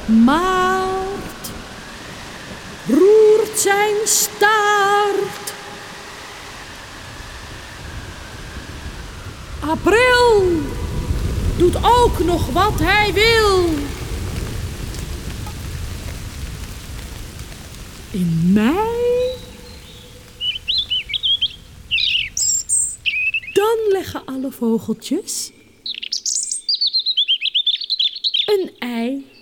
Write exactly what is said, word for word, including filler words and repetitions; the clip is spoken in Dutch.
Maart roert zijn staart. April doet ook nog wat hij wil. In mei, dan leggen alle vogeltjes een ei.